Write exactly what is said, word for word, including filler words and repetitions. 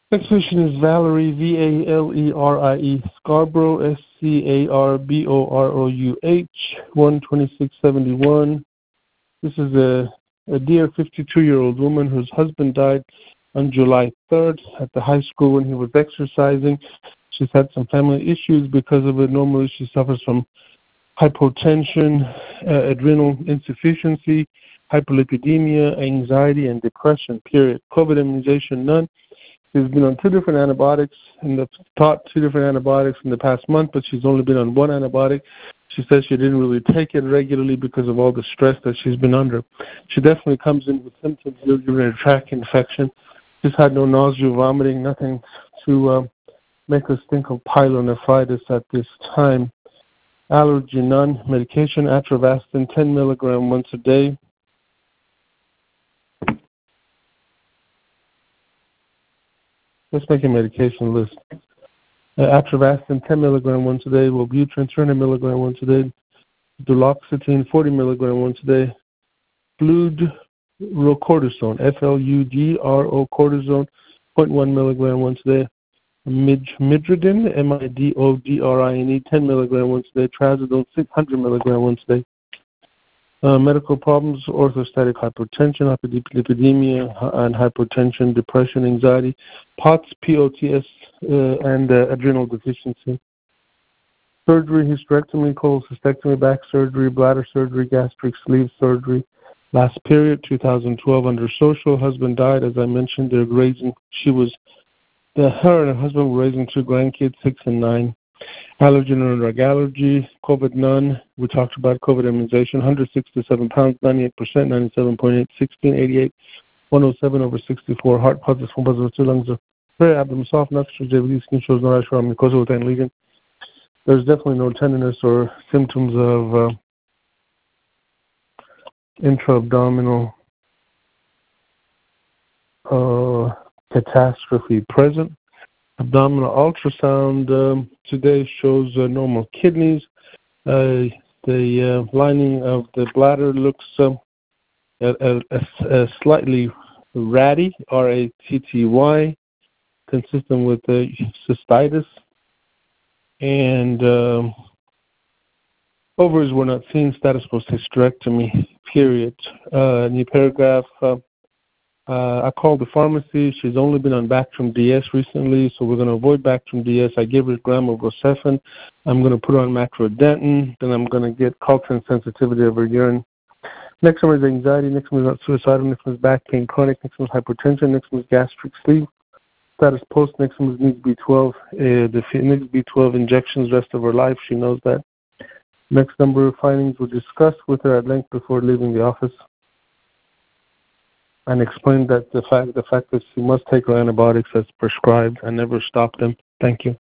Next patient is Valerie, V A L E R I E, Scarborough, S C A R B O R O U H, one twenty-six seventy-one. This is a, a dear fifty-two-year-old woman whose husband died on July third at the high school when he was exercising. She's had some family issues because of it. Normally she suffers from hypotension, uh, adrenal insufficiency, hyperlipidemia, anxiety, and depression, period. COVID immunization, none. She's been on two different antibiotics in the taught two different antibiotics in the past month, but she's only been on one antibiotic. She says she didn't really take it regularly because of all the stress that she's been under. She definitely comes in with symptoms of urinary tract infection. She's had no nausea, vomiting, nothing to uh, make us think of pyelonephritis at this time. Allergy, none. Medication, Atrovastin, ten milligram once a day. Let's make a medication list. Uh, Atrovastin, ten milligram once a day. Wellbutrin, three hundred milligram once a day. Duloxetine, forty milligram once a day. Fludrocortisone, F L U D R O cortisone, zero point one milligram once a day. Midodrine, M I D O D R I N E, ten milligram once a day. Trazodone, six hundred milligram once a day. Uh, medical problems, orthostatic hypotension, hyperlipidemia, and hypertension, depression, anxiety, POTS, P O T S, uh, and uh, adrenal deficiency. Surgery, hysterectomy, cholecystectomy, back surgery, bladder surgery, gastric sleeve surgery. Last period, two thousand twelve, under social. Husband died, as I mentioned. They're raising, she was, the, her and her husband were raising two grandkids, six and nine. Allergen and drug allergy, COVID, none. We talked about COVID immunization, one hundred sixty-seven pounds, ninety-eight percent, ninety-seven point eight, sixteen, eighty-eight, one oh seven over sixty-four, heart positive, one positive, two lungs, prayer, abdomen soft, nostrils, J V D, skin shows no rash or mucosa within lesion. There's definitely no tenderness or symptoms of uh, intra-abdominal uh, catastrophe present. Abdominal ultrasound um, today shows uh, normal kidneys. Uh, the uh, lining of the bladder looks um, a, a, a slightly ratty, R A T T Y, consistent with uh, cystitis. And uh, ovaries were not seen, status post hysterectomy, period. Uh, new paragraph. Uh, Uh, I called the pharmacy. She's only been on Bactrim D S recently, so we're going to avoid Bactrim D S. I gave her a gram of Rocephin. I'm going to put her on macrodentin. Then I'm going to get culture and sensitivity of her urine. Next one is anxiety. Next one is suicidal. Next one is back pain, chronic. Next one is hypertension. Next one is gastric sleeve. Status post. Next one is needs B twelve. Uh, the needs B twelve injections rest of her life. She knows that. Next number of findings were discussed with her at length before leaving the office, and explained that the fact the fact that she must take her antibiotics as prescribed and never stop them. Thank you.